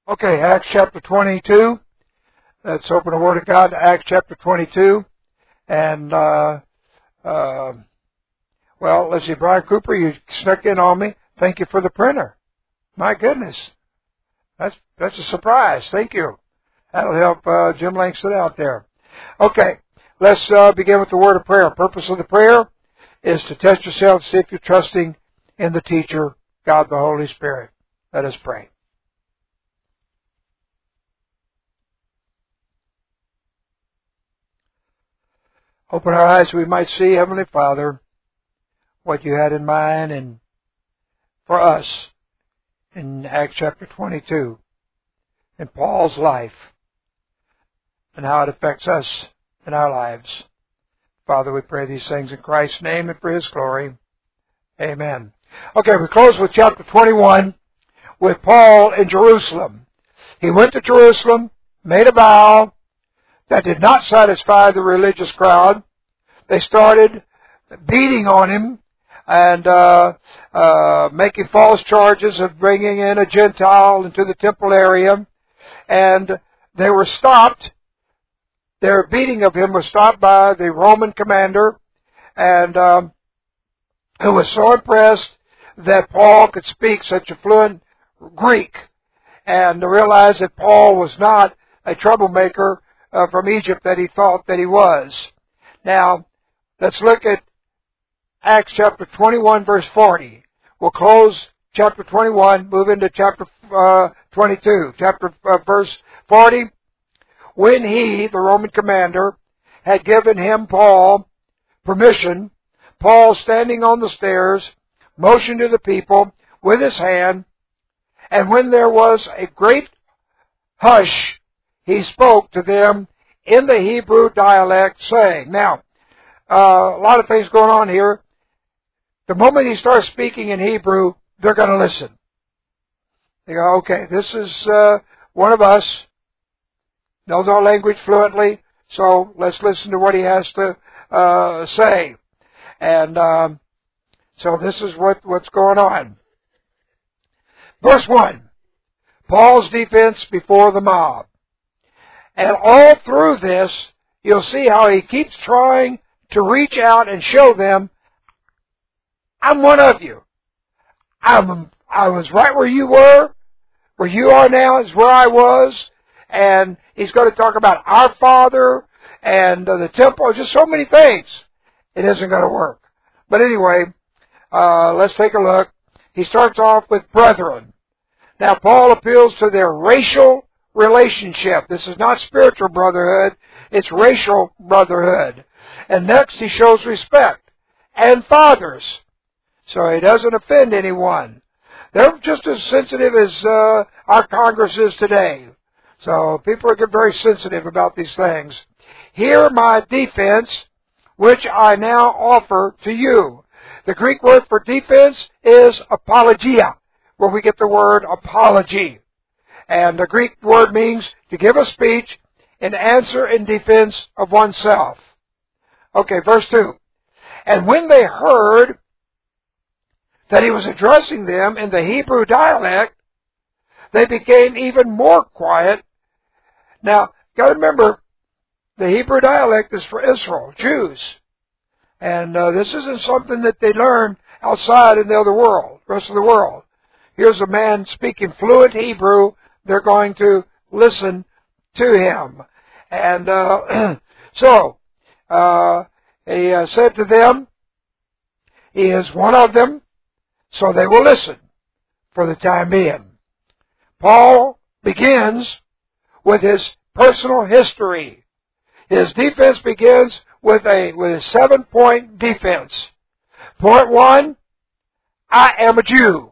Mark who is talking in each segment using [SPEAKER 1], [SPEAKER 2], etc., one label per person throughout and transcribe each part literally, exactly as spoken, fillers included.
[SPEAKER 1] Okay, Acts chapter twenty-two. Let's open the Word of God to Acts chapter twenty-two. And, uh, uh, well, let's see, Brian Cooper, you snuck in on me. Thank you for the printer. My goodness. That's that's a surprise. Thank you. That'll help uh, Jim Langston out there. Okay, let's uh, begin with the word of prayer. Purpose of the prayer is to test yourself, see if you're trusting in the teacher, God the Holy Spirit. Let us pray. Open our eyes so we might see, Heavenly Father, what you had in mind and for us in Acts chapter twenty-two, in Paul's life, and how it affects us in our lives. Father, we pray these things in Christ's name and for His glory. Amen. Okay, we close with chapter twenty-one with Paul in Jerusalem. He went to Jerusalem, made a vow that did not satisfy the religious crowd. They started beating on him and uh, uh, making false charges of bringing in a Gentile into the temple area. And they were stopped. Their beating of him was stopped by the Roman commander, and um, who was so impressed that Paul could speak such a fluent Greek, and realized that Paul was not a troublemaker Uh, from Egypt that he thought that he was. Now, let's look at Acts chapter twenty-one, verse forty. We'll close chapter twenty-one, move into chapter uh, twenty-two. Chapter uh, verse forty. When he, the Roman commander, had given him, Paul, permission, Paul, standing on the stairs, motioned to the people with his hand, and when there was a great hush, he spoke to them in the Hebrew dialect, saying, now, uh, a lot of things going on here. The moment he starts speaking in Hebrew, they're going to listen. They go, okay, this is uh, one of us, knows our language fluently, so let's listen to what he has to uh, say. And um, so this is what, what's going on. Verse one, Paul's defense before the mob. And all through this, you'll see how he keeps trying to reach out and show them, I'm one of you. I'm, I was right where you were. Where you are now is where I was. And he's going to talk about our Father and uh, the temple, just so many things. It isn't going to work. But anyway, uh, let's take a look. He starts off with brethren. Now, Paul appeals to their racial relationship. This is not spiritual brotherhood, it's racial brotherhood. And next he shows respect. And fathers. So he doesn't offend anyone. They're just as sensitive as uh, our Congress is today. So people get very sensitive about these things. Hear my defense, which I now offer to you. The Greek word for defense is apologia, where we get the word apology. And the Greek word means to give a speech in answer in defense of oneself. Okay, verse two. And when they heard that he was addressing them in the Hebrew dialect, they became even more quiet. Now, got to remember, the Hebrew dialect is for Israel, Jews. And uh, this isn't something that they learn outside in the other world, rest of the world. Here's a man speaking fluent Hebrew. They're going to listen to him. And uh, so, uh, he uh, said to them, he is one of them, so they will listen for the time being. Paul begins with his personal history. His defense begins with a, with a seven-point defense. Point one, I am a Jew.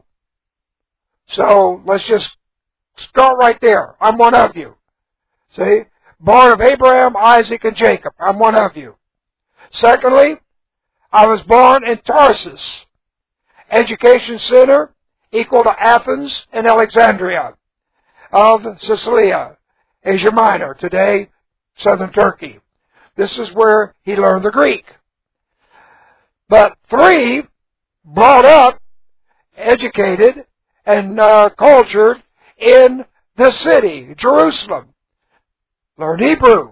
[SPEAKER 1] So, let's just start right there. I'm one of you. See? Born of Abraham, Isaac, and Jacob. I'm one of you. Secondly, I was born in Tarsus. Education center equal to Athens and Alexandria of Cilicia, Asia Minor, today southern Turkey. This is where he learned the Greek. But three, brought up, educated, and uh, cultured in the city, Jerusalem. Learn Hebrew.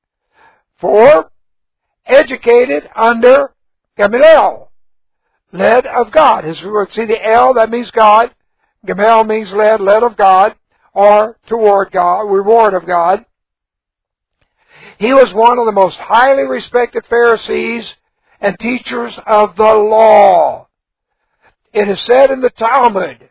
[SPEAKER 1] Four, educated under Gamaliel, led of God. As we will see the L, that means God. Gamaliel means led, led of God, or toward God, reward of God. He was one of the most highly respected Pharisees and teachers of the law. It is said in the Talmud,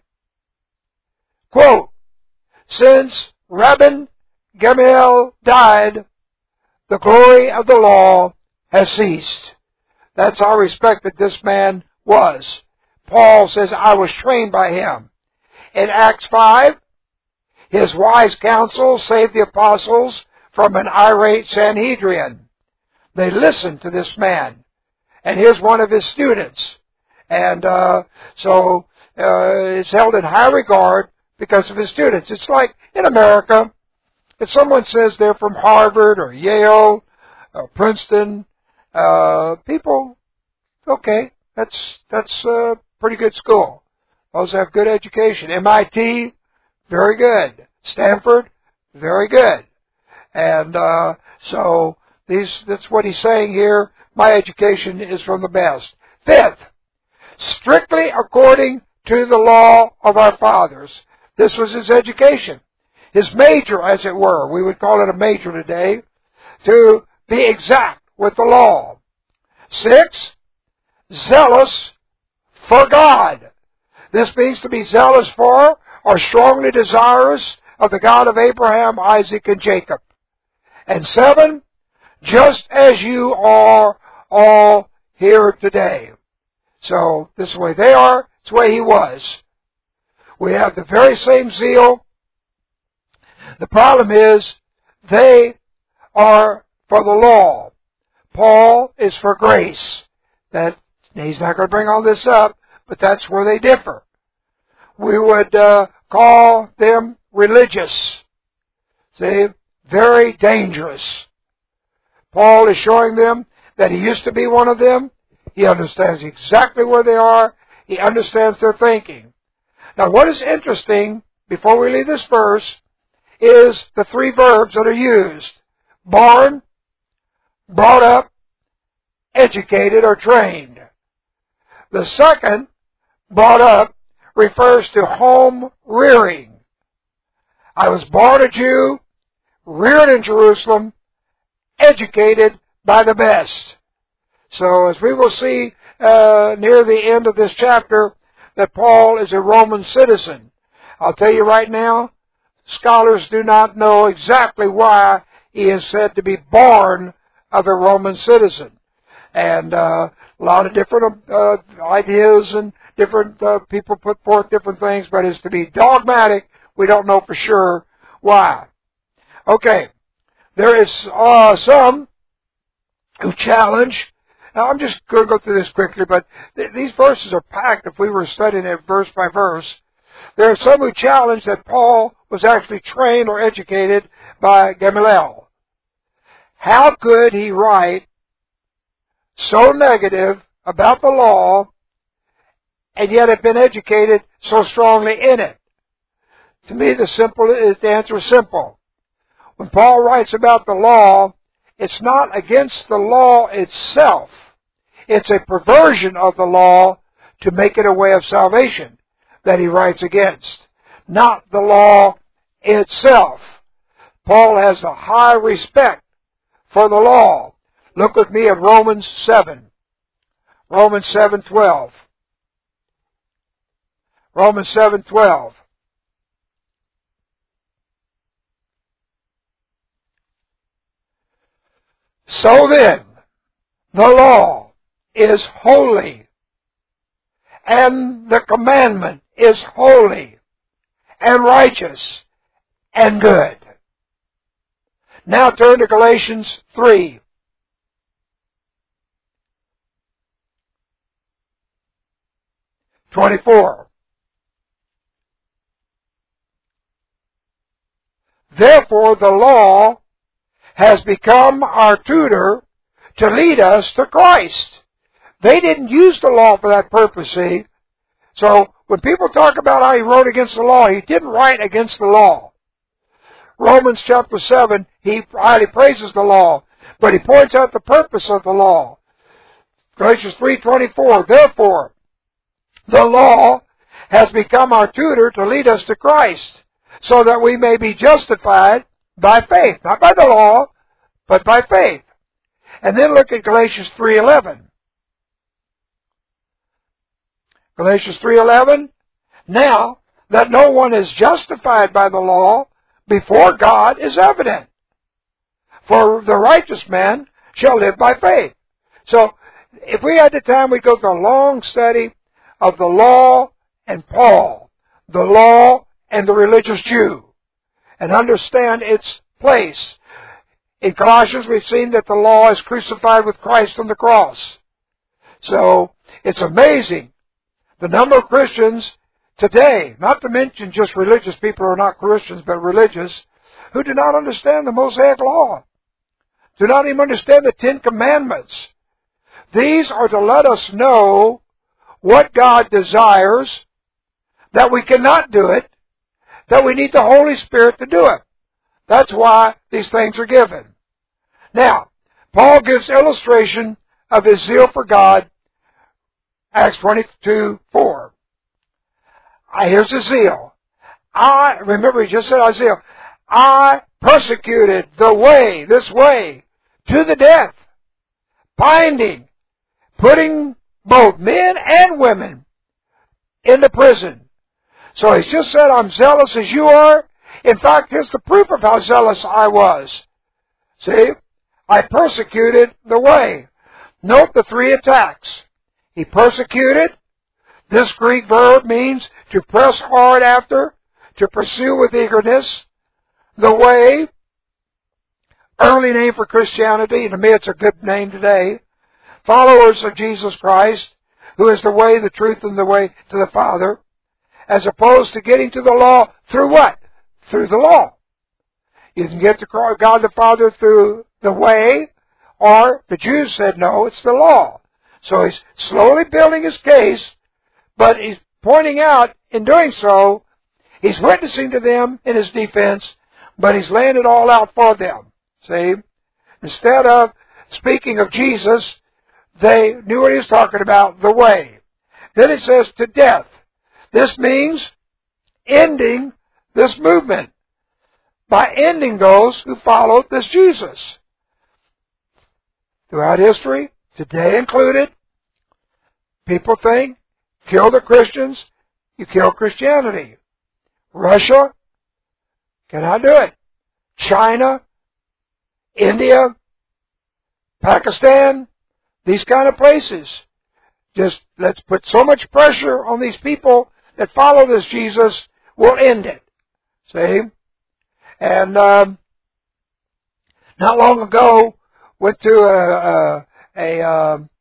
[SPEAKER 1] quote, since Rabban Gamaliel died, the glory of the law has ceased. That's how respected this man was. Paul says, I was trained by him. In Acts five, his wise counsel saved the apostles from an irate Sanhedrin. They listened to this man. And here's one of his students. And uh, so uh, it's held in high regard because of his students. It's like in America, if someone says they're from Harvard or Yale or Princeton, uh, people, okay, that's that's a pretty good school. Those have good education. M I T, very good. Stanford, very good. And uh, so these that's what he's saying here. My education is from the best. Fifth, strictly according to the law of our fathers. This was his education. His major, as it were. We would call it a major today. To be exact with the law. Six, zealous for God. This means to be zealous for or strongly desirous of the God of Abraham, Isaac, and Jacob. And seven, just as you are all here today. So this is the way they are, it's the way he was. We have the very same zeal. The problem is they are for the law. Paul is for grace. That he's not going to bring all this up, but that's where they differ. We would uh, call them religious. See, very dangerous. Paul is showing them that he used to be one of them. He understands exactly where they are. He understands their thinking. Now, what is interesting, before we leave this verse, is the three verbs that are used. Born, brought up, educated, or trained. The second, brought up, refers to home rearing. I was born a Jew, reared in Jerusalem, educated by the best. So as we will see uh, near the end of this chapter, that Paul is a Roman citizen. I'll tell you right now, scholars do not know exactly why he is said to be born of a Roman citizen. And uh, a lot of different uh, ideas and different uh, people put forth different things, but as to be dogmatic, we don't know for sure why. Okay, there is uh, some who challenge. Now, I'm just going to go through this quickly, but th- these verses are packed if we were studying it verse by verse. There are some who challenge that Paul was actually trained or educated by Gamaliel. How could he write so negative about the law and yet have been educated so strongly in it? To me, the simple is the answer is simple. When Paul writes about the law, it's not against the law itself. It's a perversion of the law to make it a way of salvation that he writes against, not the law itself. Paul has a high respect for the law. Look with me at Romans seven. Romans seven twelve. Romans seven twelve. So then, the law is holy, and the commandment is holy, and righteous, and good. Now turn to Galatians three. twenty-four. Therefore the law has become our tutor to lead us to Christ. They didn't use the law for that purpose, see? So when people talk about how he wrote against the law, he didn't write against the law. Romans chapter seven, he highly praises the law, but he points out the purpose of the law. Galatians three twenty-four, therefore, the law has become our tutor to lead us to Christ, so that we may be justified by faith. Not by the law, but by faith. And then look at Galatians three eleven. Galatians three eleven, now that no one is justified by the law before God is evident. For the righteous man shall live by faith. So, if we had the time, we'd go through a long study of the law and Paul, the law and the religious Jew, and understand its place. In Colossians, we've seen that the law is crucified with Christ on the cross. So, it's amazing the number of Christians today, not to mention just religious people who are not Christians, but religious, who do not understand the Mosaic law, do not even understand the Ten Commandments. These are to let us know what God desires, that we cannot do it, that we need the Holy Spirit to do it. That's why these things are given. Now, Paul gives illustration of his zeal for God, Acts twenty-two four. Here's his zeal. I, remember he just said Isaiah, I persecuted the way, this way, to the death, binding, putting both men and women into prison. So he's just said, I'm zealous as you are. In fact, here's the proof of how zealous I was. See? I persecuted the way. Note the three attacks. He persecuted. This Greek verb means to press hard after, to pursue with eagerness. The way, early name for Christianity. To me, it's a good name today. Followers of Jesus Christ, who is the way, the truth, and the way to the Father, as opposed to getting to the law through what? Through the law. You can get to God the Father through the way, or the Jews said no, it's the law. So he's slowly building his case, but he's pointing out, in doing so, he's witnessing to them in his defense, but he's laying it all out for them. See? Instead of speaking of Jesus, they knew what he was talking about, the way. Then it says to death. This means ending this movement by ending those who followed this Jesus. Throughout history, today included, people think, kill the Christians, you kill Christianity. Russia cannot do it. China, India, Pakistan, these kind of places. Just let's put so much pressure on these people that follow this Jesus, we'll end it. See? And um, not long ago, went to a, a, a um,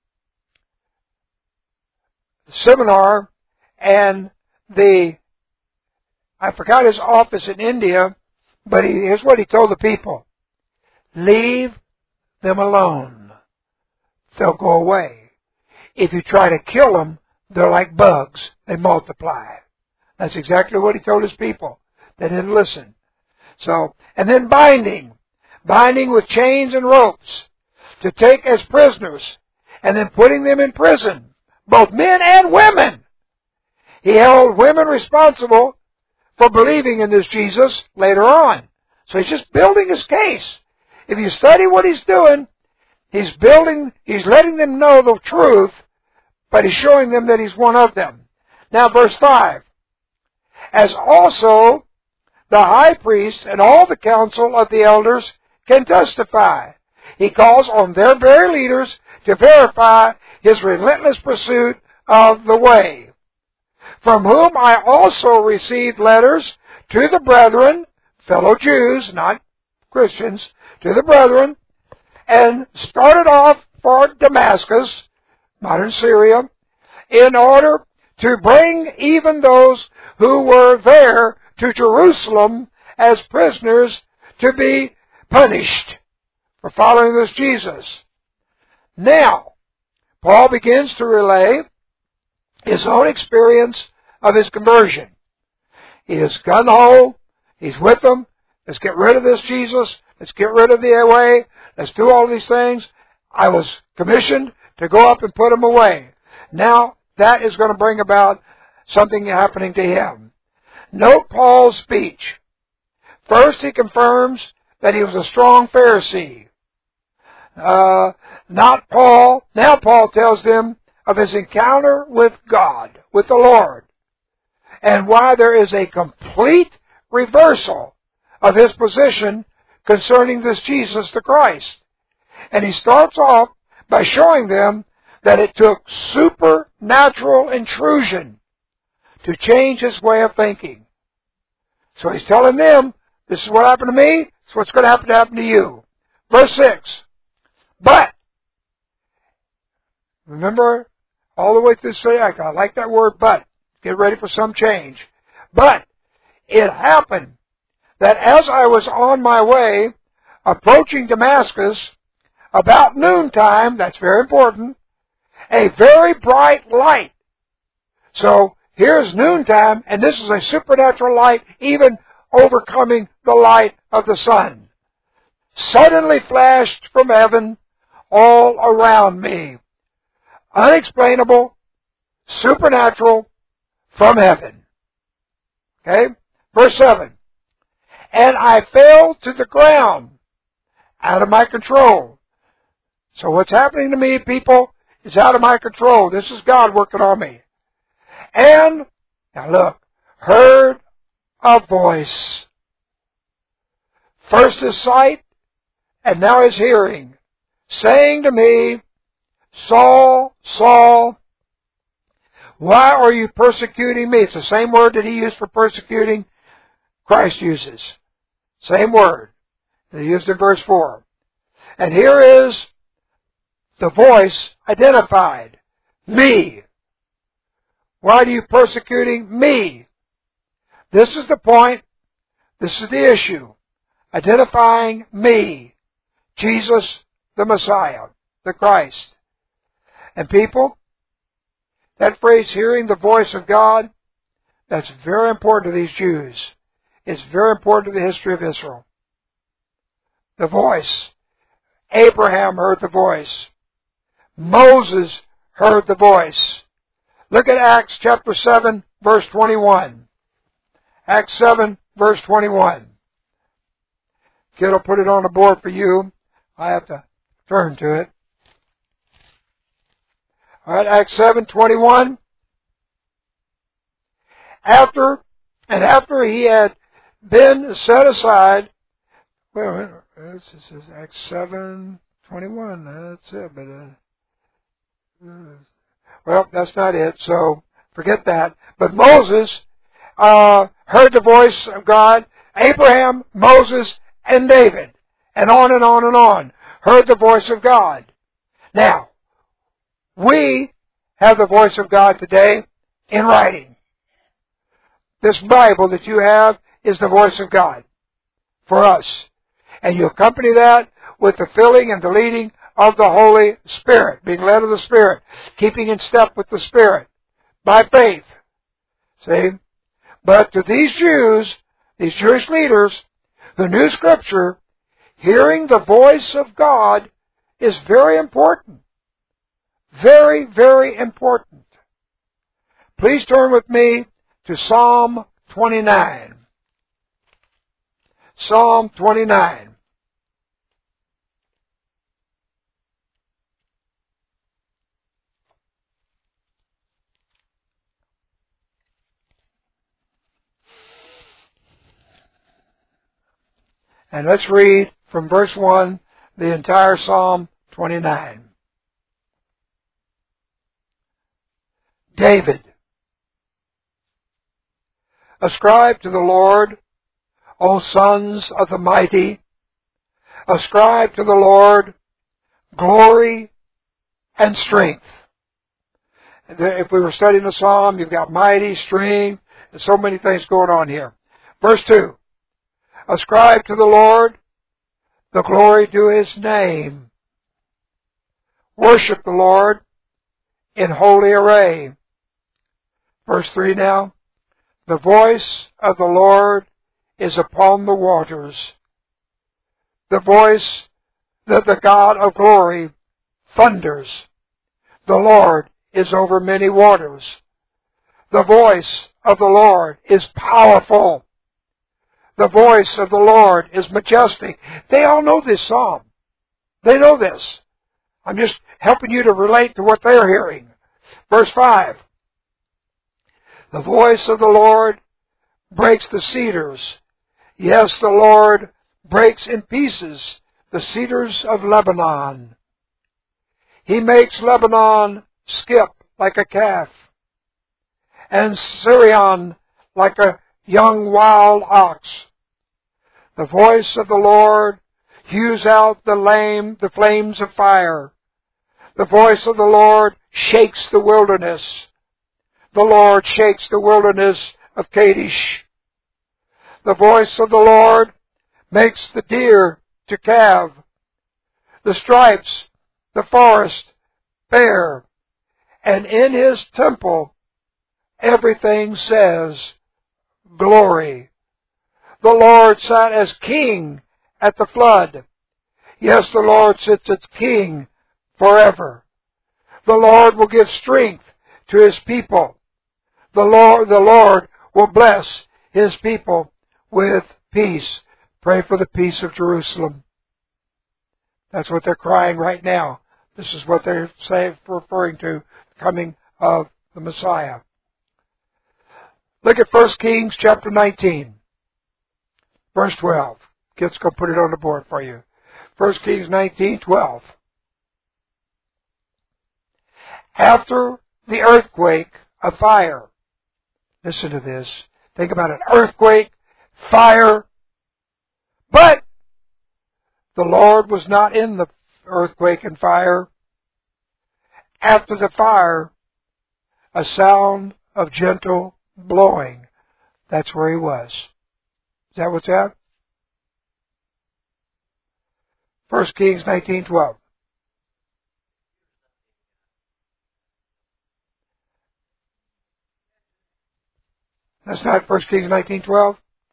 [SPEAKER 1] seminar, and the, I forgot his office in India, but he, here's what he told the people. Leave them alone. They'll go away. If you try to kill them, they're like bugs. They multiply. That's exactly what he told his people. They didn't listen. So, and then binding. Binding with chains and ropes to take as prisoners, and then putting them in prison. Both men and women. He held women responsible for believing in this Jesus later on. So he's just building his case. If you study what he's doing, he's building, he's letting them know the truth, but he's showing them that he's one of them. Now verse five. As also the high priest and all the council of the elders can testify. He calls on their very leaders to verify his relentless pursuit of the way. From whom I also received letters to the brethren, fellow Jews, not Christians, to the brethren, and started off for Damascus, modern Syria, in order to bring even those who were there to Jerusalem as prisoners to be punished for following this Jesus. Now, Paul begins to relay his own experience of his conversion. He is gung-ho. He's with them. Let's get rid of this Jesus. Let's get rid of the way. Let's do all these things. I was commissioned to go up and put him away. Now, that is going to bring about something happening to him. Note Paul's speech. First, he confirms that he was a strong Pharisee. Uh, not Paul. Now Paul tells them of his encounter with God, with the Lord, and why there is a complete reversal of his position concerning this Jesus the Christ. And he starts off by showing them that it took supernatural intrusion to change his way of thinking. So he's telling them, this is what happened to me, it's what's going to happen to happen to you. Verse six. But, remember, all the way through the act, I like that word, but. Get ready for some change. But, it happened that as I was on my way, approaching Damascus, about noontime, that's very important, a very bright light. So, here's noontime, and this is a supernatural light, even overcoming the light of the sun. Suddenly flashed from heaven all around me. Unexplainable, supernatural, from heaven. Okay? Verse seven. And I fell to the ground, out of my control. So what's happening to me, people, is out of my control. This is God working on me. And, now look, heard a voice. First his sight, and now his hearing, saying to me, Saul, Saul, why are you persecuting me? It's the same word that he used for persecuting, Christ uses. Same word that he used in verse four. And here is the voice identified. Me. Why are you persecuting me? This is the point. This is the issue. Identifying me. Jesus the Messiah, the Christ. And people, that phrase, hearing the voice of God, that's very important to these Jews. It's very important to the history of Israel. The voice. Abraham heard the voice. Moses heard the voice. Look at Acts chapter seven, verse twenty-one. Acts seven, verse twenty-one. Kid will put it on the board for you. I have to turn to it. All right, Acts seven, twenty-one. After, and after he had been set aside, wait a minute, this is Acts seven, twenty-one, that's it, but, uh, well, that's not it, so forget that. But Moses, uh, heard the voice of God, Abraham, Moses, and David, and on and on and on, heard the voice of God. Now, we have the voice of God today in writing. This Bible that you have is the voice of God for us. And you accompany that with the filling and the leading of the Holy Spirit, being led of the Spirit, keeping in step with the Spirit by faith. See? But to these Jews, these Jewish leaders, who knew Scripture, hearing the voice of God is very important. Very, very important. Please turn with me to Psalm twenty-nine. Psalm twenty-nine. And let's read from verse one, the entire Psalm twenty-nine. David. Ascribe to the Lord, O sons of the mighty. Ascribe to the Lord glory and strength. If we were studying the Psalm, you've got mighty, strength, and so many things going on here. Verse two. Ascribe to the Lord the glory due His name. Worship the Lord in holy array. Verse three now. The voice of the Lord is upon the waters. The voice that the God of glory thunders. The Lord is over many waters. The voice of the Lord is powerful. The voice of the Lord is majestic. They all know this psalm. They know this. I'm just helping you to relate to what they're hearing. Verse five. The voice of the Lord breaks the cedars. Yes, the Lord breaks in pieces the cedars of Lebanon. He makes Lebanon skip like a calf, and Sirion like a young wild ox. The voice of the Lord hews out the lame, the flames of fire. The voice of the Lord shakes the wilderness. The Lord shakes the wilderness of Kadesh. The voice of the Lord makes the deer to calve, the stripes, the forest bare, and in His temple everything says, glory. The Lord sat as king at the flood. Yes, the Lord sits as king forever. The Lord will give strength to His people. The Lord, the Lord will bless His people with peace. Pray for the peace of Jerusalem. That's what they're crying right now. This is what they're saying, referring to the coming of the Messiah. Look at First Kings chapter nineteen, verse twelve. Kids, go put it on the board for you. First Kings nineteen, twelve. After the earthquake, a fire. Listen to this. Think about an earthquake, fire. But the Lord was not in the earthquake and fire. After the fire, a sound of gentle blowing. That's where He was. Is that what's that? First Kings nineteen, twelve. That's not First Kings nineteen, twelve?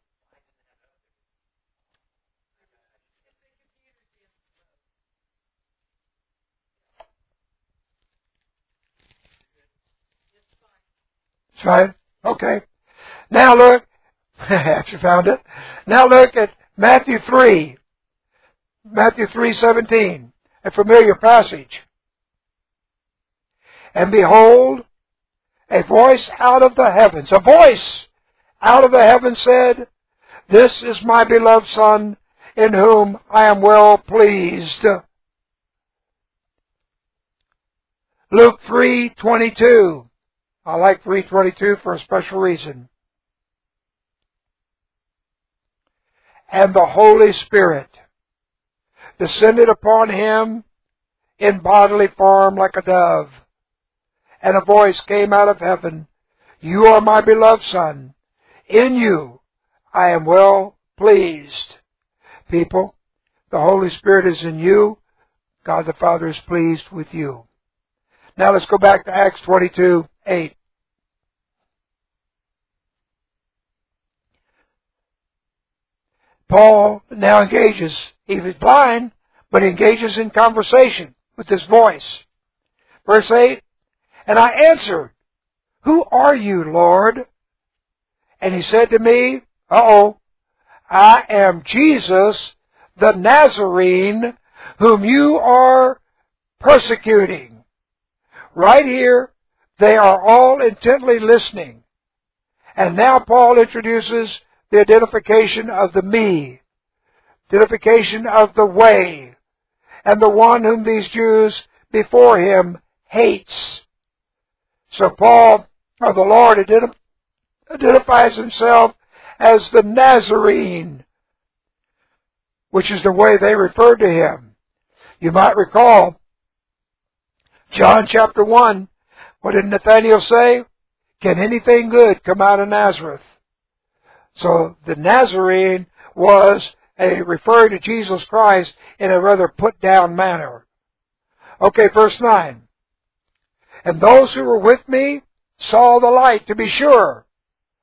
[SPEAKER 1] That's right. Okay. Now look, after you found it. Now look at Matthew three. Matthew three seventeen. A familiar passage. And behold, a voice out of the heavens, a voice out of the heavens said, This is my beloved Son, in whom I am well pleased. Luke three twenty-two. I like three twenty-two for a special reason. And the Holy Spirit descended upon Him in bodily form like a dove. And a voice came out of heaven, You are my beloved Son. In you I am well pleased. People, the Holy Spirit is in you. God the Father is pleased with you. Now let's go back to Acts twenty-two, eight. Paul now engages, he was blind, but he engages in conversation with this voice. Verse eight, And I answered, Who are you, Lord? And he said to me, Uh-oh, I am Jesus, the Nazarene, whom you are persecuting. Right here, they are all intently listening. And now Paul introduces the identification of the me, identification of the way, and the one whom these Jews before him hates. So Paul, or the Lord, identif- identifies Himself as the Nazarene, which is the way they referred to Him. You might recall John chapter one. What did Nathanael say? Can anything good come out of Nazareth? So the Nazarene was a referring to Jesus Christ in a rather put-down manner. Okay, verse nine. And those who were with me saw the light, to be sure.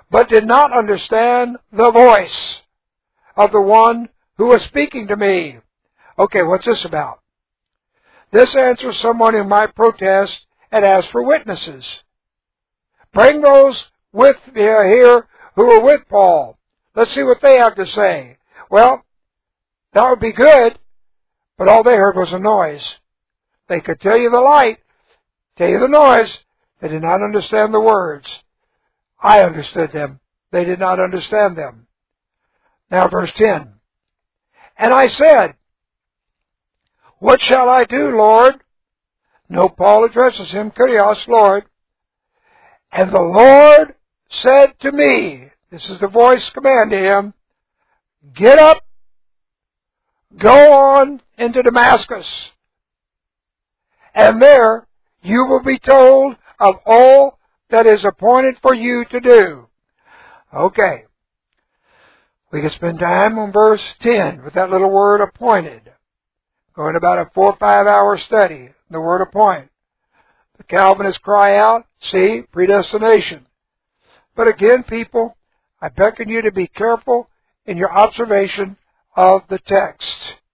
[SPEAKER 1] but did not understand the voice of the one who was speaking to me. Okay, what's this about? This answers someone who might protest and ask for witnesses. Bring those with uh, here who were with Paul. Let's see what they have to say. Well, that would be good, but all they heard was a noise. They could tell you the light, tell you the noise. They did not understand the words. I understood them. They did not understand them. Now verse ten. And I said, what shall I do, Lord? No, Paul addresses him, Kyrios, Lord. And the Lord said to me, this is the voice commanding him, get up, go on into Damascus, and there you will be told of all that is appointed for you to do. Okay. We can spend time on verse ten with that little word appointed. Going about a four or five hour study, the word appoint. The Calvinists cry out, see, predestination. But again, people, I beckon you to be careful in your observation of the text.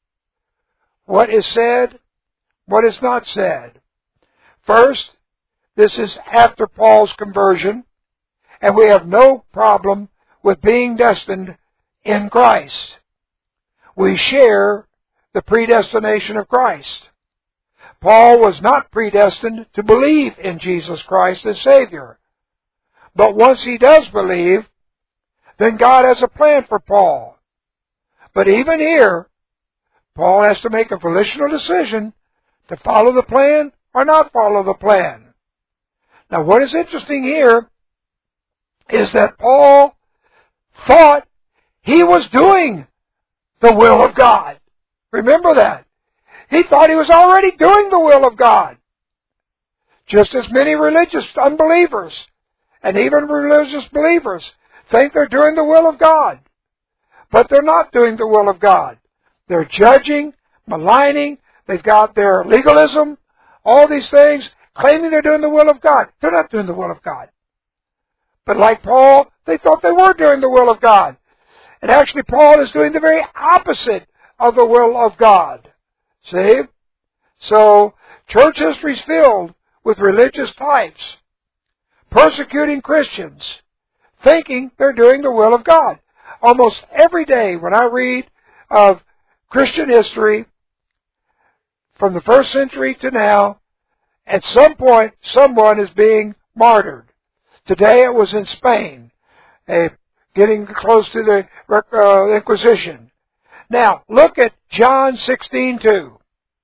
[SPEAKER 1] What is said, what is not said. First, this is after Paul's conversion, and we have no problem with being destined in Christ. We share the predestination of Christ. Paul was not predestined to believe in Jesus Christ as Savior. But once he does believe, then God has a plan for Paul. But even here, Paul has to make a volitional decision to follow the plan or not follow the plan. Now what is interesting here is that Paul thought he was doing the will of God. Remember that. He thought he was already doing the will of God. Just as many religious unbelievers and even religious believers think they're doing the will of God. But they're not doing the will of God. They're judging, maligning, they've got their legalism, all these things, claiming they're doing the will of God. They're not doing the will of God. But like Paul, they thought they were doing the will of God. And actually Paul is doing the very opposite of the will of God. See? So, church history is filled with religious types persecuting Christians, thinking they're doing the will of God. Almost every day when I read of Christian history, from the first century to now, at some point someone is being martyred. Today it was in Spain, uh, getting close to the uh, Inquisition. Now, look at John sixteen two.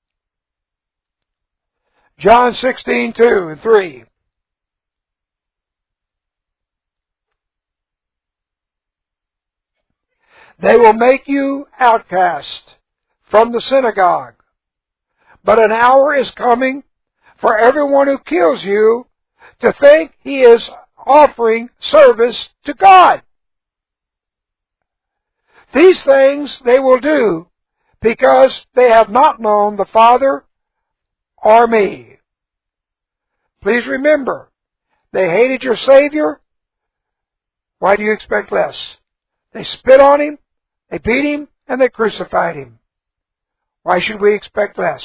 [SPEAKER 1] John sixteen two and three. They will make you outcast from the synagogue, but an hour is coming for everyone who kills you to think he is offering service to God. These things they will do because they have not known the Father or me. Please remember, they hated your Savior. Why do you expect less? They spit on Him, they beat Him, and they crucified Him. Why should we expect less?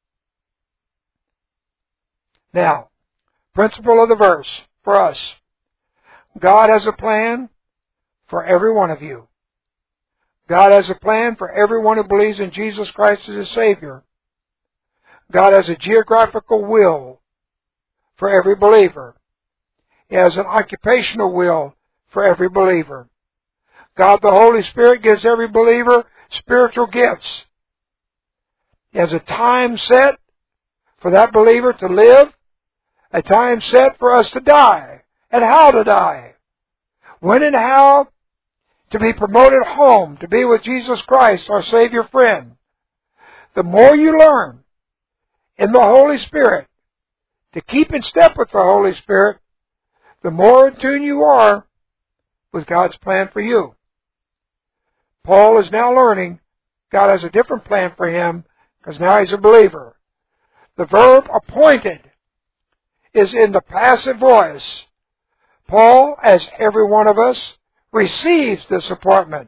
[SPEAKER 1] Now, principle of the verse for us. God has a plan for every one of you. God has a plan for everyone who believes in Jesus Christ as His Savior. God has a geographical will for every believer. He has an occupational will for every believer. God the Holy Spirit gives every believer spiritual gifts. He has a time set for that believer to live, a time set for us to die, and how to die. When and how to be promoted home, to be with Jesus Christ, our Savior friend. The more you learn in the Holy Spirit to keep in step with the Holy Spirit, the more in tune you are with God's plan for you. Paul is now learning God has a different plan for him because now he's a believer. The verb appointed is in the passive voice. Paul, as every one of us, receives this appointment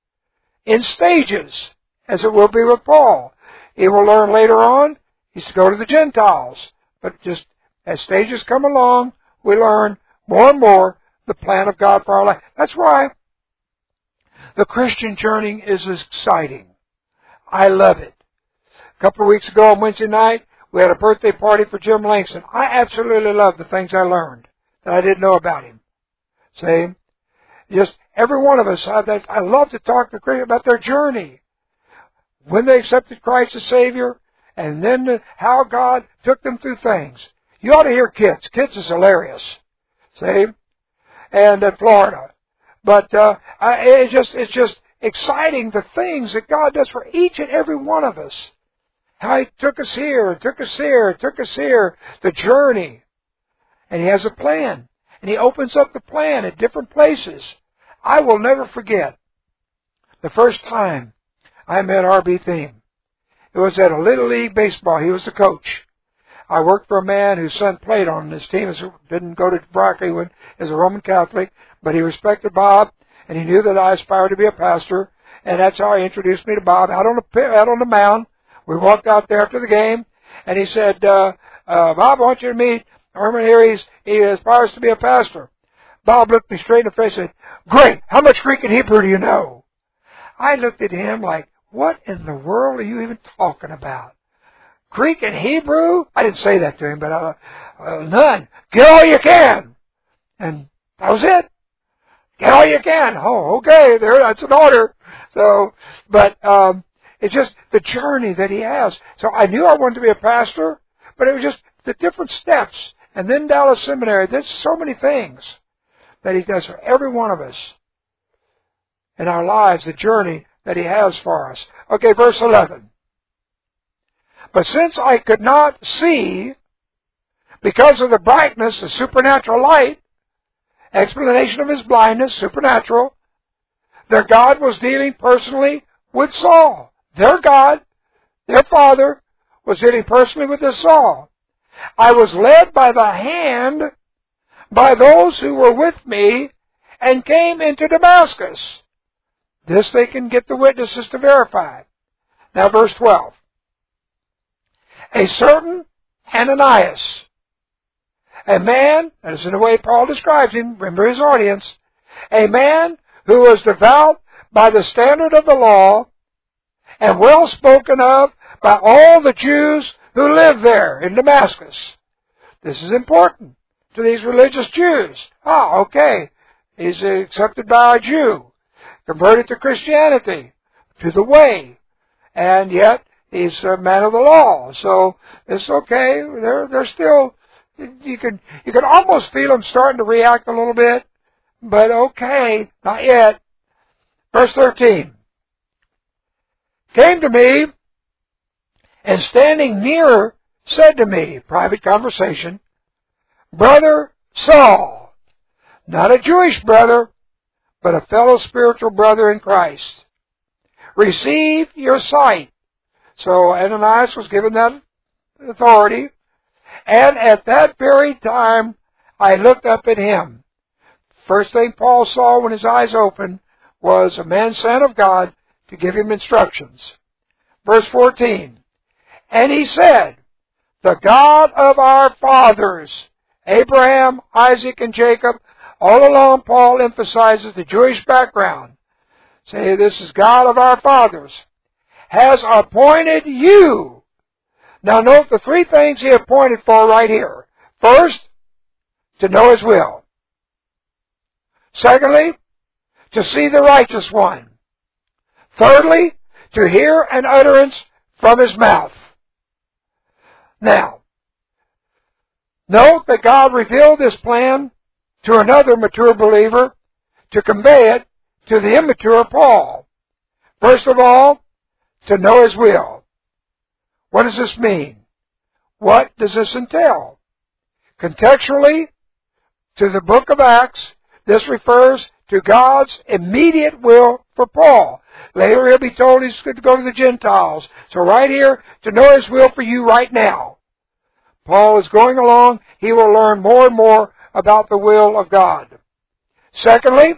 [SPEAKER 1] in stages, as it will be with Paul. He will learn later on he's to go to the Gentiles. But just as stages come along, we learn more and more the plan of God for our life. That's why the Christian journey is exciting. I love it. A couple of weeks ago on Wednesday night, we had a birthday party for Jim Langston. I absolutely love the things I learned that I didn't know about him. See? Just every one of us, I, I love to talk to Christians about their journey. When they accepted Christ as Savior, and then the, how God took them through things. You ought to hear Kids. Kids is hilarious. See? And in Florida. But uh, I, it's just it's just exciting the things that God does for each and every one of us. How He took us here, took us here, took us here. The journey. And He has a plan. And He opens up the plan at different places. I will never forget the first time I met R B Thiem. It was at a Little League baseball. He was the coach. I worked for a man whose son played on this team. He didn't go to Broccoli when he was a Roman Catholic, but he respected Bob, and he knew that I aspired to be a pastor, and that's how he introduced me to Bob out on the out on the mound. We walked out there after the game, and he said, uh, uh, Bob, I want you to meet Herman here. He's, he aspires to be a pastor. Bob looked me straight in the face and said, great, how much Greek and Hebrew do you know? I looked at him like, what in the world are you even talking about? Greek and Hebrew? I didn't say that to him, but uh, uh, none. Get all you can. And that was it. Get all you can. Oh, okay, there, that's an order. So, but um, it's just the journey that he has. So I knew I wanted to be a pastor, but it was just the different steps. And then Dallas Seminary. There's so many things that he does for every one of us in our lives, the journey that he has for us. Okay, verse eleven. But since I could not see, because of the brightness, the supernatural light, explanation of his blindness, supernatural, their God was dealing personally with Saul. Their God, their Father, was dealing personally with this Saul. I was led by the hand by those who were with me and came into Damascus. This they can get the witnesses to verify. Now verse twelve. A certain Ananias, a man, that is in the way Paul describes him, remember his audience, a man who was devout by the standard of the law and well spoken of by all the Jews who live there in Damascus. This is important to these religious Jews. Ah, okay. He's accepted by a Jew, converted to Christianity, to the way, and yet he's a man of the law. So it's okay. They're they're still. You can you can almost feel them starting to react a little bit, but okay, not yet. Verse thirteen. Came to me, and standing near, said to me, private conversation, Brother Saul, not a Jewish brother, but a fellow spiritual brother in Christ, receive your sight. So Ananias was given that authority, and at that very time I looked up at him. First thing Paul saw when his eyes opened was a man sent of God to give him instructions. Verse fourteen, and he said, the God of our fathers, Abraham, Isaac, and Jacob, all along Paul emphasizes the Jewish background. Say, this is God of our fathers, has appointed you. Now note the three things he appointed for right here. First, to know his will. Secondly, to see the righteous one. Thirdly, to hear an utterance from his mouth. Now, note that God revealed this plan to another mature believer to convey it to the immature Paul. First of all, to know his will. What does this mean? What does this entail? Contextually, to the book of Acts, this refers to God's immediate will for Paul. Later he'll be told he's good to go to the Gentiles. So right here, to know his will for you right now. Paul is going along. He will learn more and more about the will of God. Secondly,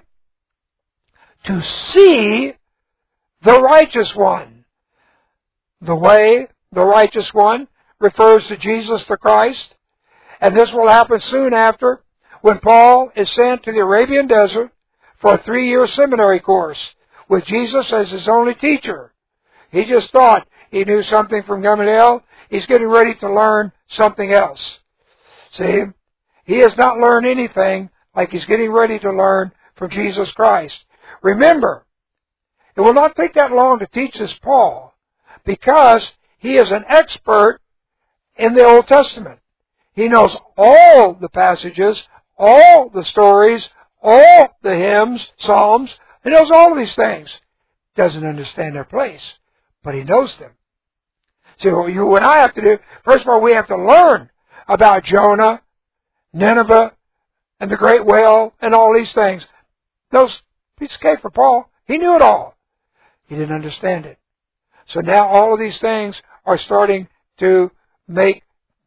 [SPEAKER 1] to see the righteous one. The way, the righteous one, refers to Jesus the Christ. And this will happen soon after, when Paul is sent to the Arabian desert for a three-year seminary course with Jesus as his only teacher. He just thought he knew something from Gamaliel. He's getting ready to learn something else. See, he has not learned anything like he's getting ready to learn from Jesus Christ. Remember, it will not take that long to teach this Paul, because he is an expert in the Old Testament. He knows all the passages, all the stories, all the hymns, psalms. He knows all of these things. Doesn't understand their place, but he knows them. So what you and I have to do, first of all, we have to learn about Jonah, Nineveh, and the great whale, and all these things. Those piece of cake for Paul. He knew it all. He didn't understand it. So now all of these things are starting to make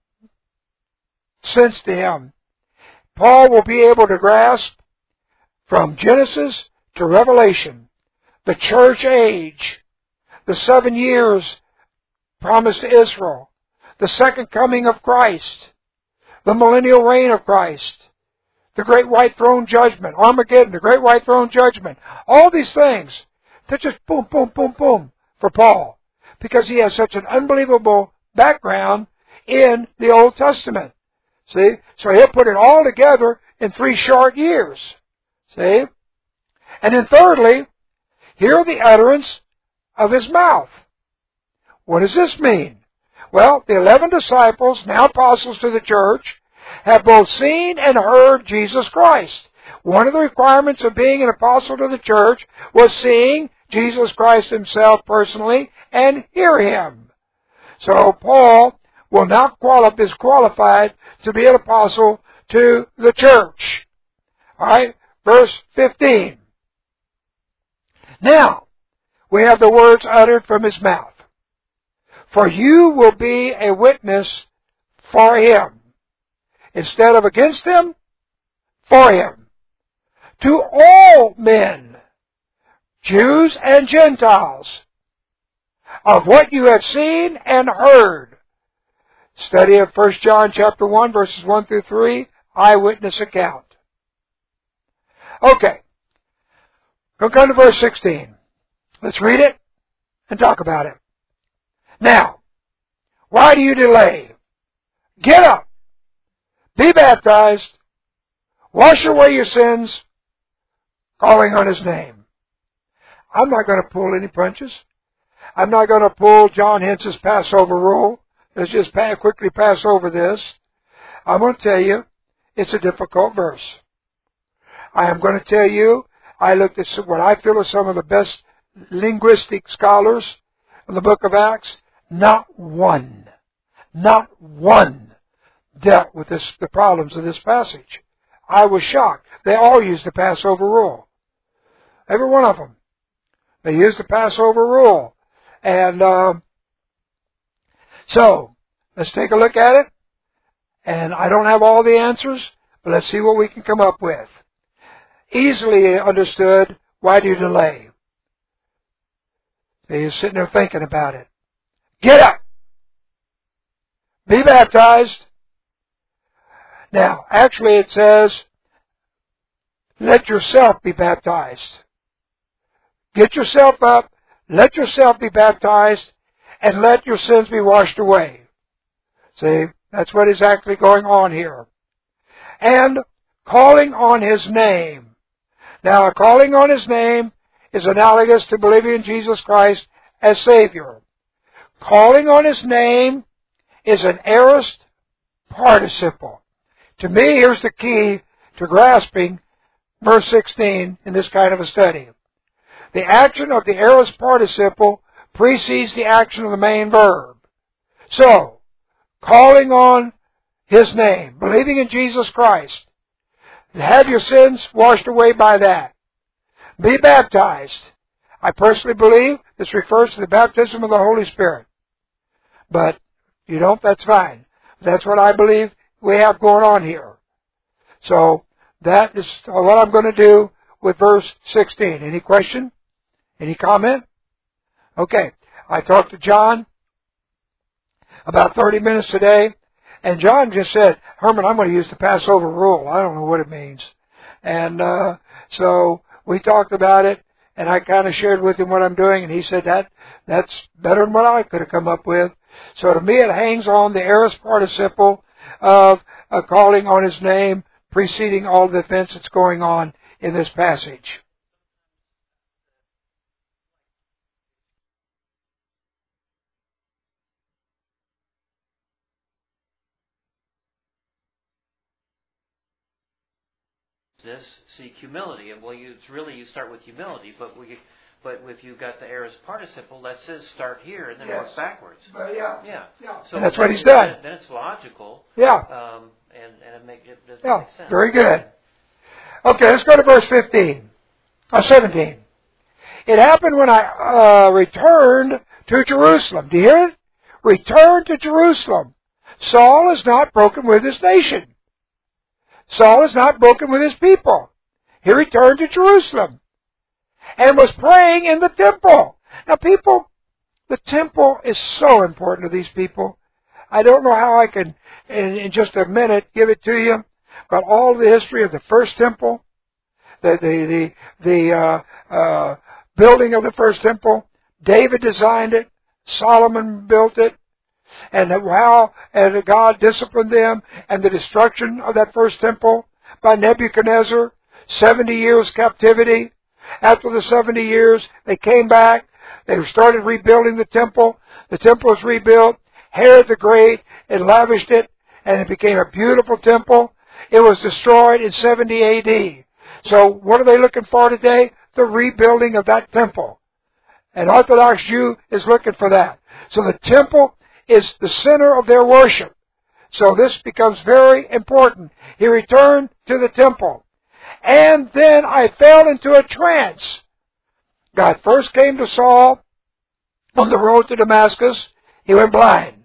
[SPEAKER 1] sense to him. Paul will be able to grasp from Genesis to Revelation the church age, the seven years promised to Israel, the second coming of Christ, the millennial reign of Christ, the great white throne judgment, Armageddon, the great white throne judgment. All these things, they're just boom, boom, boom, boom for Paul, because he has such an unbelievable background in the Old Testament. See? So he'll put it all together in three short years. See? And then thirdly, hear the utterance of his mouth. What does this mean? Well, the eleven disciples, now apostles to the church, have both seen and heard Jesus Christ. One of the requirements of being an apostle to the church was seeing Jesus Christ himself personally and hear him. So Paul will now qualify, is qualified to be an apostle to the church. All right, verse fifteen. Now, we have the words uttered from his mouth. For you will be a witness for him, instead of against him, for him, to all men, Jews and Gentiles, of what you have seen and heard. Study of First John chapter one, verses one through three, eyewitness account. Okay. Go come to verse sixteen. Let's read it and talk about it. Now, why do you delay? Get up. Be baptized. Wash away your sins, calling on his name. I'm not going to pull any punches. I'm not going to pull John Hence's Passover rule. Let's just quickly pass over this. I'm going to tell you, it's a difficult verse. I am going to tell you, I looked at what I feel are some of the best linguistic scholars in the book of Acts. Not one, not one dealt with this, the problems of this passage. I was shocked. They all used the Passover rule. Every one of them. They used the Passover rule. And uh, so, let's take a look at it. And I don't have all the answers, but let's see what we can come up with. Easily understood, why do you delay? He's sitting there thinking about it. Get up! Be baptized. Now, actually it says, let yourself be baptized. Get yourself up, let yourself be baptized, and let your sins be washed away. See, that's what is actually going on here. And calling on his name. Now, calling on his name is analogous to believing in Jesus Christ as Savior. Calling on his name is an aorist participle. To me, here's the key to grasping verse sixteen in this kind of a study. The action of the aorist participle precedes the action of the main verb. So, calling on his name, believing in Jesus Christ, have your sins washed away by that. Be baptized. I personally believe this refers to the baptism of the Holy Spirit. But if you don't, that's fine. That's what I believe we have going on here. So that is what I'm going to do with verse sixteen. Any question? Any comment? Okay. I talked to John about thirty minutes today, and John just said, Herman, I'm going to use the Passover rule. I don't know what it means. And uh, so we talked about it, and I kind of shared with him what I'm doing, and he said that that's better than what I could have come up with. So to me, it hangs on the aorist participle of uh, calling on his name, preceding all the events that's going on in this passage.
[SPEAKER 2] This seek humility, and well, you, it's really you start with humility, but we, but if you've got the aorist participle, that says start here and then
[SPEAKER 1] Yes.
[SPEAKER 2] work backwards.
[SPEAKER 1] But yeah,
[SPEAKER 2] yeah,
[SPEAKER 1] yeah.
[SPEAKER 2] So
[SPEAKER 1] that's
[SPEAKER 2] then,
[SPEAKER 1] what he's done.
[SPEAKER 2] Then, then it's logical.
[SPEAKER 1] Yeah,
[SPEAKER 2] um, and and it make it does
[SPEAKER 1] yeah,
[SPEAKER 2] make sense.
[SPEAKER 1] very good. Okay, let's go to verse fifteen, or seventeen. It happened when I uh, returned to Jerusalem. Do you hear it? Returned to Jerusalem. Saul is not broken with his nation. Saul is not broken with his people. He returned to Jerusalem and was praying in the temple. Now, people, the temple is so important to these people. I don't know how I can, in, in just a minute, give it to you, but all the history of the first temple, the the the, the uh, uh, building of the first temple, David designed it, Solomon built it, and how and God disciplined them, and the destruction of that first temple by Nebuchadnezzar, seventy years captivity. After the seventy years, they came back. They started rebuilding the temple. The temple was rebuilt. Herod the Great lavished it, and it became a beautiful temple. It was destroyed in seventy A D. So what are they looking for today? The rebuilding of that temple. An Orthodox Jew is looking for that. So the temple is the center of their worship. So this becomes very important. He returned to the temple. And then I fell into a trance. God first came to Saul on the road to Damascus. He went blind.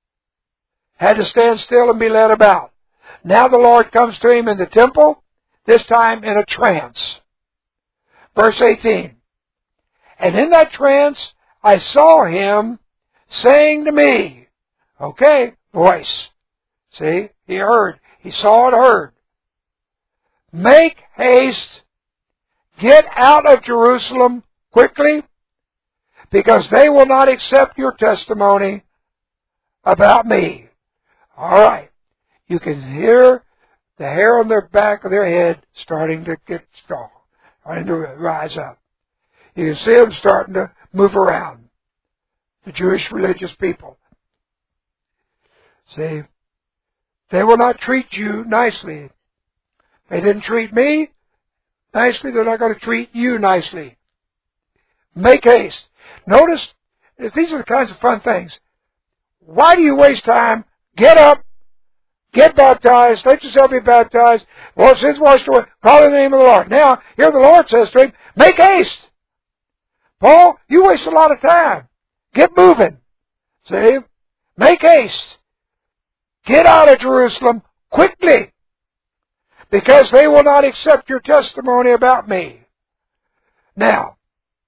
[SPEAKER 1] Had to stand still and be led about. Now the Lord comes to him in the temple, this time in a trance. Verse eighteen. And in that trance I saw him saying to me, okay, voice. See, he heard. He saw and heard. Make haste. Get out of Jerusalem quickly, because they will not accept your testimony about me. All right. You can hear the hair on their back of their head starting to get tall, starting to rise up. You can see them starting to move around. The Jewish religious people. See, they will not treat you nicely. They didn't treat me nicely, they're not going to treat you nicely. Make haste. Notice, these are the kinds of fun things. Why do you waste time? Get up, get baptized, let yourself be baptized. Well, sins washed away, call in the name of the Lord. Now, here the Lord says to him, make haste. Paul, you waste a lot of time. Get moving. See? Make haste. Get out of Jerusalem quickly, because they will not accept your testimony about me. Now,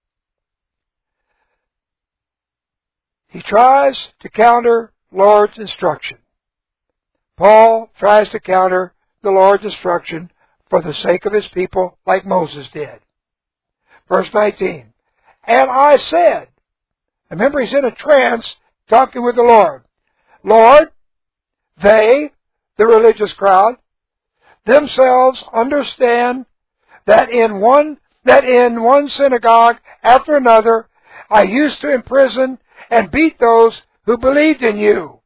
[SPEAKER 1] he tries to counter Lord's instruction. Paul tries to counter the Lord's instruction for the sake of his people, like Moses did. Verse nineteen. And I said, remember he's in a trance talking with the Lord. Lord, they, the religious crowd, themselves understand that in one that in one synagogue after another I used to imprison and beat those who believed in you.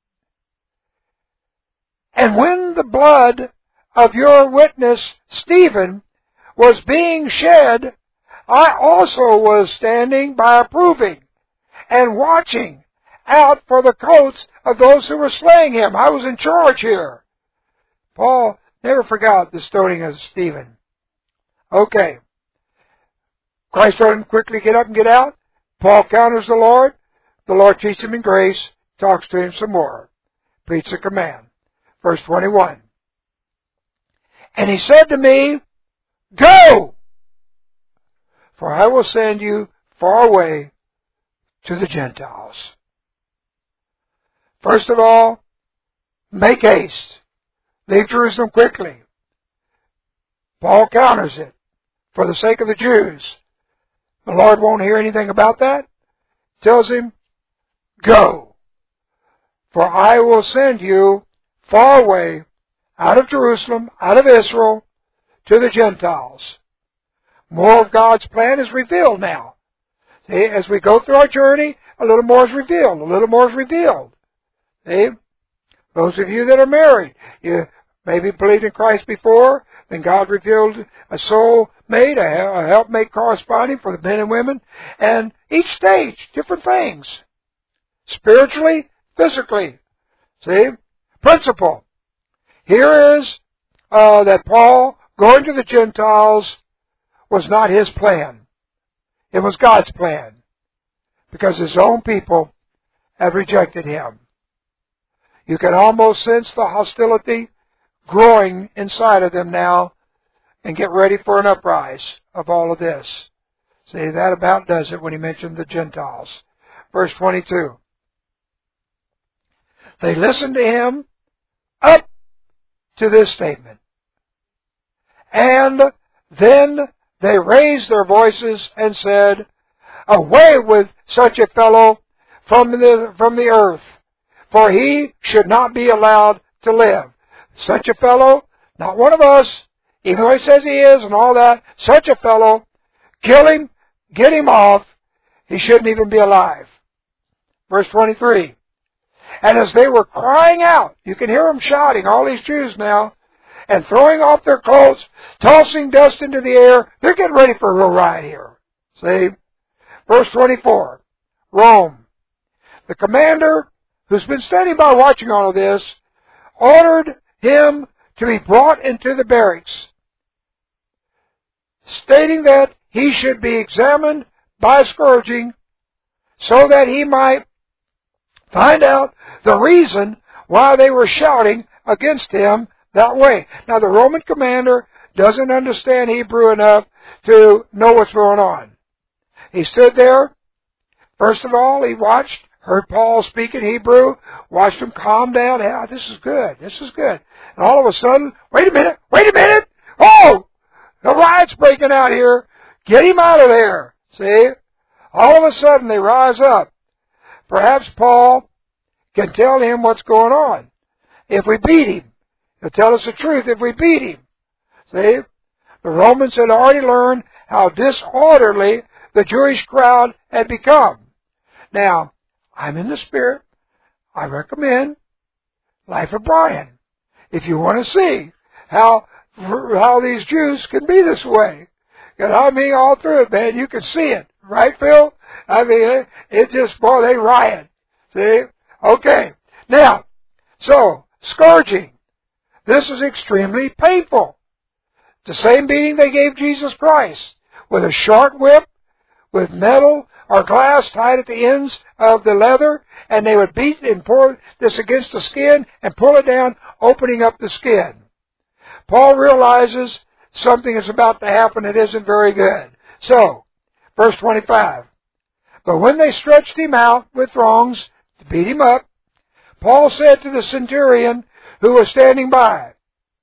[SPEAKER 1] And when the blood of your witness Stephen was being shed, I also was standing by approving and watching out for the coats of those who were slaying him. I was in charge here. Paul never forgot the stoning of Stephen. Okay. Christ told him quickly get up and get out. Paul counters the Lord. The Lord treats him in grace, talks to him some more. Preach the command. Verse twenty-one. And he said to me, Go! For I will send you far away to the Gentiles. First of all, make haste. Leave Jerusalem quickly. Paul counters it. For the sake of the Jews. The Lord won't hear anything about that. Tells him, Go. For I will send you far away out of Jerusalem, out of Israel, to the Gentiles. More of God's plan is revealed now. See, as we go through our journey, a little more is revealed. A little more is revealed. See? Those of you that are married, you maybe believed in Christ before, then God revealed a soul mate, a helpmate corresponding for the men and women, and each stage, different things. Spiritually, physically. See? Principle. Here is uh, that Paul going to the Gentiles was not his plan. It was God's plan. Because his own people have rejected him. You can almost sense the hostility growing inside of them now, and get ready for an uprise of all of this. See, that about does it when he mentioned the Gentiles. Verse twenty-two. They listened to him up to this statement. And then they raised their voices and said, Away with such a fellow from the, from the earth, for he should not be allowed to live. Such a fellow, not one of us, even though he says he is and all that, such a fellow, kill him, get him off, he shouldn't even be alive. Verse twenty-three. And as they were crying out, you can hear them shouting, all these Jews now, and throwing off their clothes, tossing dust into the air, they're getting ready for a real riot here. See? Verse twenty-four. Rome. The commander, who's been standing by watching all of this, ordered him to be brought into the barracks, stating that he should be examined by scourging so that he might find out the reason why they were shouting against him that way. Now, the Roman commander doesn't understand Hebrew enough to know what's going on. He stood there. First of all, he watched, heard Paul speak in Hebrew, watched him calm down. Yeah, this is good. This is good. And all of a sudden, wait a minute, wait a minute. Oh, the riot's breaking out here. Get him out of there. See? All of a sudden, they rise up. Perhaps Paul can tell him what's going on. If we beat him, he'll tell us the truth if we beat him. See? The Romans had already learned how disorderly the Jewish crowd had become. Now, I'm in the Spirit. I recommend Life of Brian. If you want to see how how these Jews can be this way. And I mean, all through it, man, you can see it. Right, Phil? I mean, it, it just, boy, they riot. See? Okay. Now, so, scourging. This is extremely painful. The same beating they gave Jesus Christ, with a short whip, with metal or glass tied at the ends of the leather, and they would beat and pour this against the skin and pull it down, opening up the skin. Paul realizes something is about to happen that isn't very good. So, verse twenty-five. But when they stretched him out with thongs to beat him up, Paul said to the centurion who was standing by,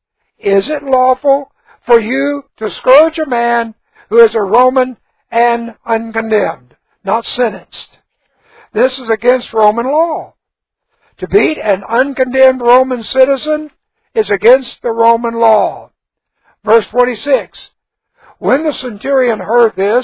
[SPEAKER 1] Is it lawful for you to scourge a man who is a Roman and uncondemned, not sentenced? This is against Roman law. To beat an uncondemned Roman citizen is against the Roman law. Verse twenty-six. When the centurion heard this,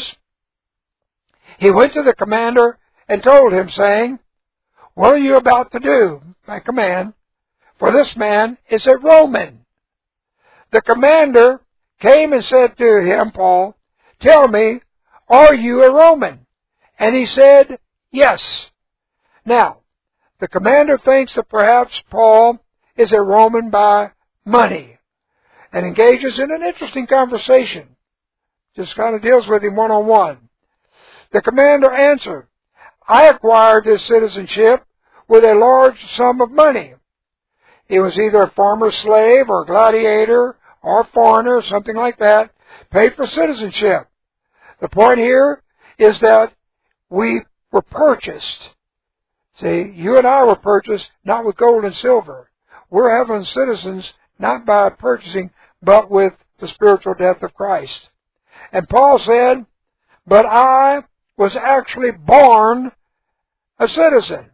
[SPEAKER 1] he went to the commander and told him, saying, What are you about to do, my command? For this man is a Roman. The commander came and said to him, Paul, Tell me, are you a Roman? And he said, Yes. Now, the commander thinks that perhaps Paul is a Roman by money and engages in an interesting conversation. Just kind of deals with him one-on-one. The commander answered, I acquired this citizenship with a large sum of money. He was either a former slave or gladiator or foreigner, something like that, paid for citizenship. The point here is that we were purchased. See, you and I were purchased not with gold and silver. We're heaven's citizens not by purchasing, but with the spiritual death of Christ. And Paul said, but I was actually born a citizen.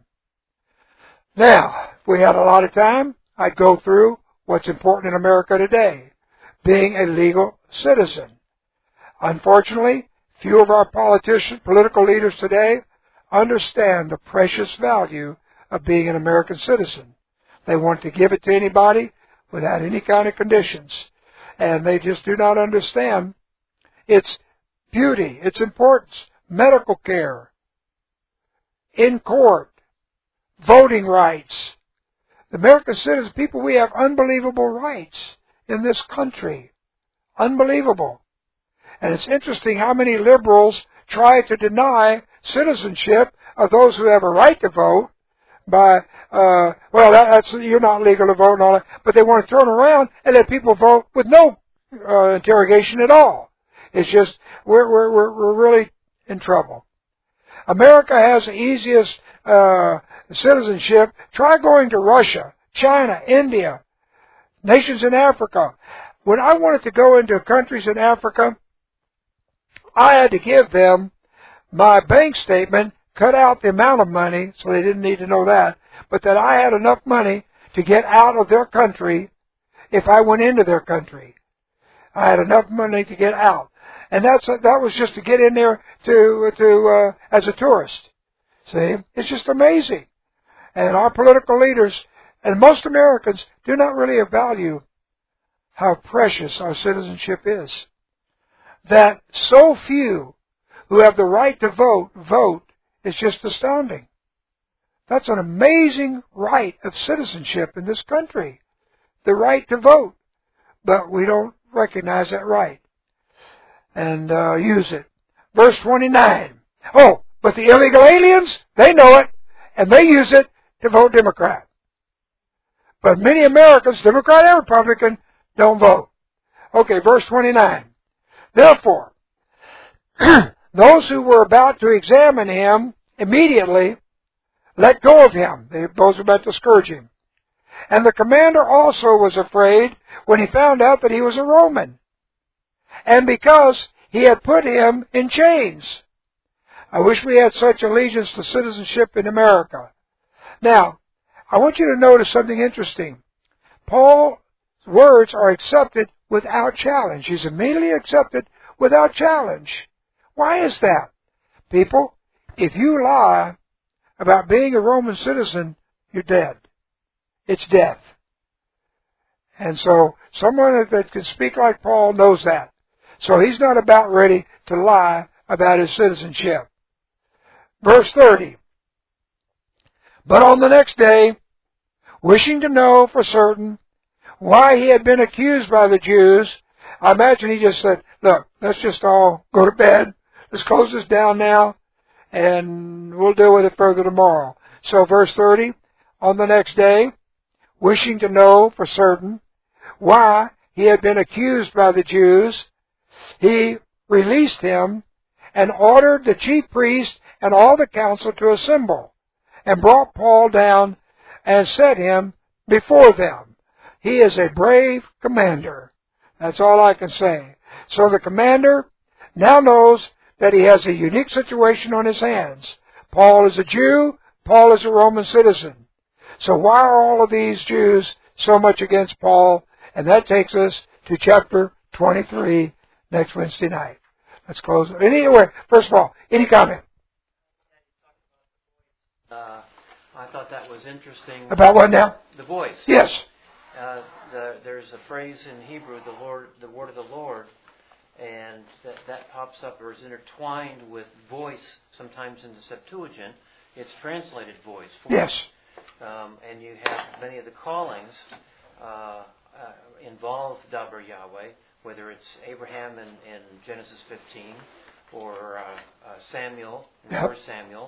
[SPEAKER 1] Now, if we had a lot of time, I'd go through what's important in America today, being a legal citizen. Unfortunately, few of our politicians, political leaders today understand the precious value of being an American citizen. They want to give it to anybody without any kind of conditions. And they just do not understand its beauty, its importance, medical care, in court, voting rights. The American citizens, people, we have unbelievable rights in this country. Unbelievable. And it's interesting how many liberals try to deny citizenship of those who have a right to vote by, uh, well, that, that's, you're not legal to vote and all that, but they want to turn around and let people vote with no uh, interrogation at all. It's just, we're, we're, we're, we're really in trouble. America has the easiest uh, citizenship. Try going to Russia, China, India, nations in Africa. When I wanted to go into countries in Africa, I had to give them my bank statement, cut out the amount of money, so they didn't need to know that, but that I had enough money to get out of their country if I went into their country. I had enough money to get out. And that's that was just to get in there to to uh, as a tourist. See, it's just amazing. And our political leaders and most Americans do not really value how precious our citizenship is. That so few who have the right to vote vote is just astounding. That's an amazing right of citizenship in this country, the right to vote, but we don't recognize that right and uh, use it. Verse twenty-nine. Oh, but the illegal aliens, they know it, and they use it to vote Democrat. But many Americans, Democrat and Republican, don't vote. Okay, verse twenty-nine. Therefore, those who were about to examine him immediately let go of him. They, those who were about to scourge him. And the commander also was afraid when he found out that he was a Roman, and because he had put him in chains. I wish we had such allegiance to citizenship in America. Now, I want you to notice something interesting. Paul's words are accepted without challenge. He's immediately accepted without challenge. Why is that? People, if you lie about being a Roman citizen, you're dead. It's death. And so someone that can speak like Paul knows that. So he's not about ready to lie about his citizenship. Verse thirty. But on the next day, wishing to know for certain why he had been accused by the Jews, I imagine he just said, look, let's just all go to bed. Let's close this down now, and we'll deal with it further tomorrow. So verse thirty, on the next day, wishing to know for certain why he had been accused by the Jews, he released him and ordered the chief priest and all the council to assemble, and brought Paul down and set him before them. He is a brave commander. That's all I can say. So the commander now knows that he has a unique situation on his hands. Paul is a Jew. Paul is a Roman citizen. So why are all of these Jews so much against Paul? And that takes us to chapter twenty-three next Wednesday night. Let's close. Anyway, first of all, any comment?
[SPEAKER 2] Uh, I thought that was interesting.
[SPEAKER 1] About what now?
[SPEAKER 2] The voice.
[SPEAKER 1] Yes.
[SPEAKER 2] Uh, the, there's a phrase in Hebrew, the Lord, the word of the Lord, and that, that pops up or is intertwined with voice. Sometimes in the Septuagint, it's translated voice. voice.
[SPEAKER 1] Yes.
[SPEAKER 2] Um, and you have many of the callings uh, uh, involve Dabar Yahweh, whether it's Abraham in, in Genesis fifteen or uh, uh, Samuel in
[SPEAKER 1] yep.
[SPEAKER 2] First Samuel,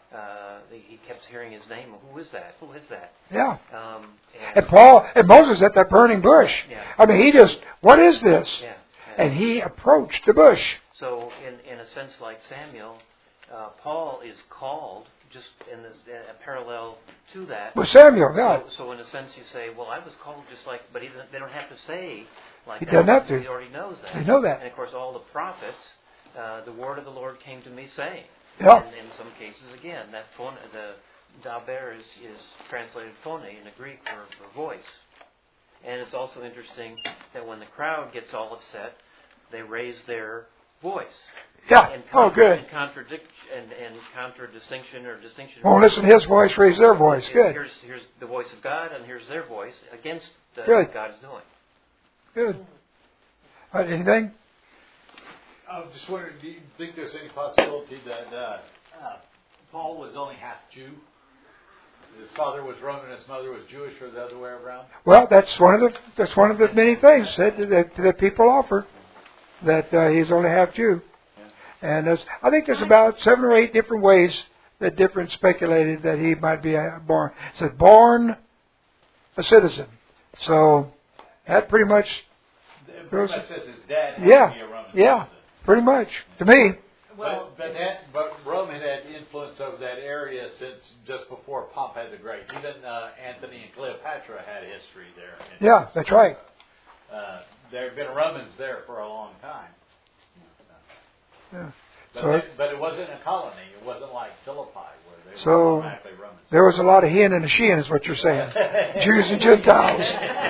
[SPEAKER 2] uh, he kept hearing his name. Who is that? Who is that?
[SPEAKER 1] Yeah.
[SPEAKER 2] Um, and,
[SPEAKER 1] and Paul and Moses at that burning bush.
[SPEAKER 2] Yeah.
[SPEAKER 1] I mean, he just, what is this?
[SPEAKER 2] Yeah. yeah.
[SPEAKER 1] And he approached the bush.
[SPEAKER 2] So, in in a sense, like Samuel, uh, Paul is called just in this uh, parallel to that.
[SPEAKER 1] With Samuel, yeah.
[SPEAKER 2] So, so in a sense, you say, well, I was called just like, but he doesn't, they don't have to say like
[SPEAKER 1] he
[SPEAKER 2] that.
[SPEAKER 1] He doesn't have to.
[SPEAKER 2] He already knows that.
[SPEAKER 1] They know that.
[SPEAKER 2] And of course, all the prophets, uh, the word of the Lord came to me saying.
[SPEAKER 1] Yeah.
[SPEAKER 2] And in some cases, again, that phone, the daber is, is translated phone in the Greek for, for voice. And it's also interesting that when the crowd gets all upset, they raise their voice.
[SPEAKER 1] Yeah.
[SPEAKER 2] And
[SPEAKER 1] oh, good.
[SPEAKER 2] And contradict and, and contradistinction or distinction.
[SPEAKER 1] Won't listen to his voice, raise their voice. Good.
[SPEAKER 2] Here's here's the voice of God, and here's their voice against the,
[SPEAKER 1] good.
[SPEAKER 2] what God is doing.
[SPEAKER 1] Good. All right, anything?
[SPEAKER 3] I was just wondering, do you think there's any possibility that uh, uh, Paul was only half Jew? His father was Roman, his mother was Jewish, or the other way around?
[SPEAKER 1] Well, that's one of the that's one of the many things that that, that people offer. That uh, he's only half Jew, yeah. And there's, I think there's about seven or eight different ways that different speculated that he might be born. It said born a citizen, so that pretty much.
[SPEAKER 3] It pretty much says his dad had
[SPEAKER 1] yeah,
[SPEAKER 3] to be a Roman
[SPEAKER 1] yeah,
[SPEAKER 3] citizen.
[SPEAKER 1] Pretty much to me.
[SPEAKER 3] Well, but, but, that, but Rome had had influence over that area since just before Pompey the Great. Even uh, Anthony and Cleopatra had history there.
[SPEAKER 1] Yeah, that's right.
[SPEAKER 3] Uh, there have been Romans there for a long time.
[SPEAKER 1] Yeah.
[SPEAKER 3] But,
[SPEAKER 1] So
[SPEAKER 3] they, but it wasn't a colony. It wasn't like Philippi where they
[SPEAKER 1] so
[SPEAKER 3] were automatically Romans.
[SPEAKER 1] There was a lot of hen and a shin, is what you're saying. Jews and Gentiles.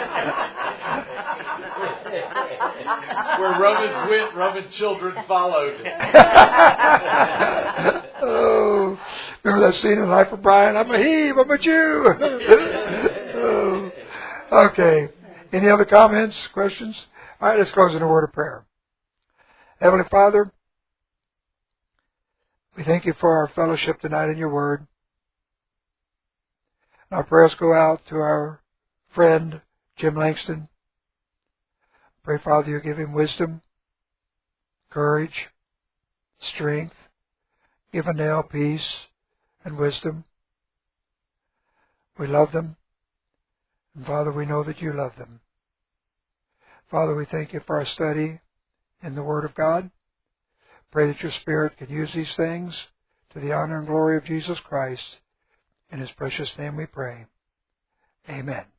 [SPEAKER 3] Where Romans went, Roman children followed.
[SPEAKER 1] Oh, remember that scene in Life of Brian? I'm a he, I'm a Jew. Oh. Okay. Any other comments, questions? All right, let's close in a word of prayer. Heavenly Father, we thank you for our fellowship tonight in your word. Our prayers go out to our friend, Jim Langston. Pray, Father, you give him wisdom, courage, strength, give Annelle peace and wisdom. We love them. And Father, we know that you love them. Father, we thank you for our study in the Word of God. Pray that your Spirit can use these things to the honor and glory of Jesus Christ. In His precious name we pray. Amen.